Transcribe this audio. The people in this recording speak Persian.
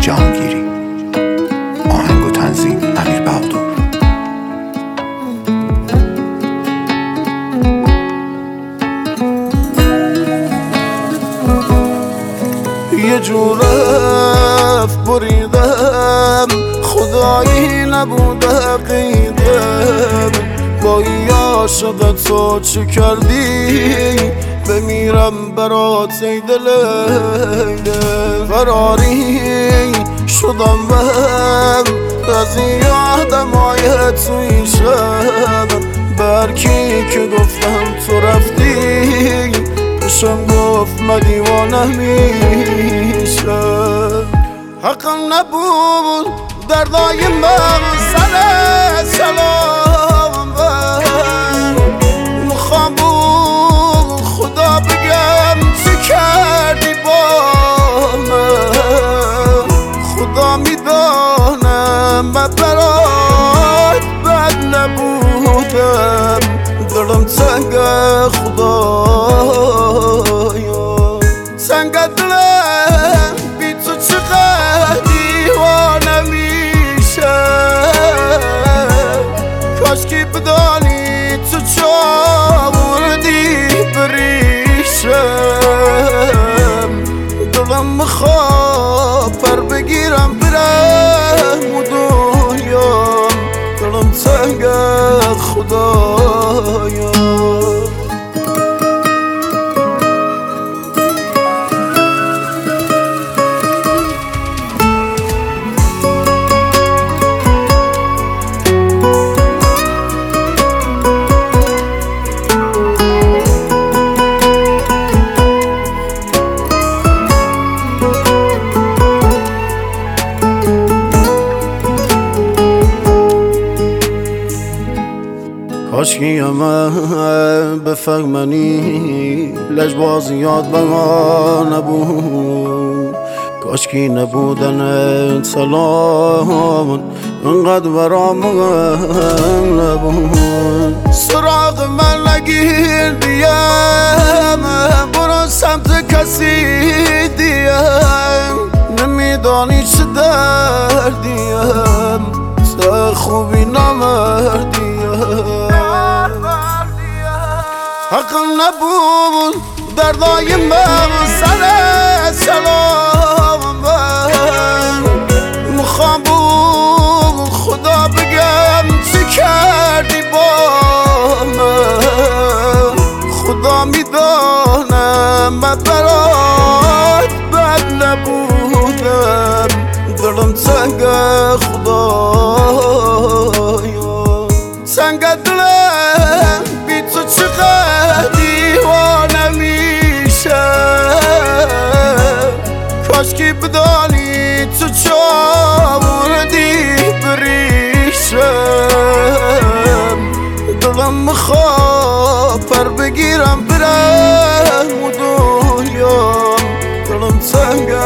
جهانگیری. آهنگ و تنظیم امیر بهادر. یه جور بریدم خدایی نبوده قیدم، با این عاشق تو چه کردی؟ بمیرم برات ای دل فراری شدم من از این آدمای توی شب. برکی که گفتم تو رفتی بشم گفت من دیوانه میشه. حقم نبود دردای من سر سلام مخوام بود خدا بگم چی کردی با من. خدا میدانم من برات بد نبودم، دلم تنگ خدایا تنگ دلم بی تو چقدر دیوانه میشه. کاشکی بدانی تو چاوردی بریشم، دلم میخواد پر بگیرم برم و دنیا، دلم تنگ خدایا. کاشکی من بفهمنی لجبازیات به ما نبود، کاشکی نبودن سلام انقدر برام نبود. سراغ من نگیر دیم برو سمت کسی دیم، نمیدانی چه دردیم تو خوبی نمردیم. حقم نبود دردای من سر سلام مخوام بود خدا بگم چی کردی با من. خدا میدانم من برات بد نبودم، دلم تنگ خدایا تنگ دلم بی تو چقدر دیوانه میشه. کاشکی بدانی تو چاوردی بریشم، دلم میخواد پر بگیرم برم و دنیا، دلم تنگ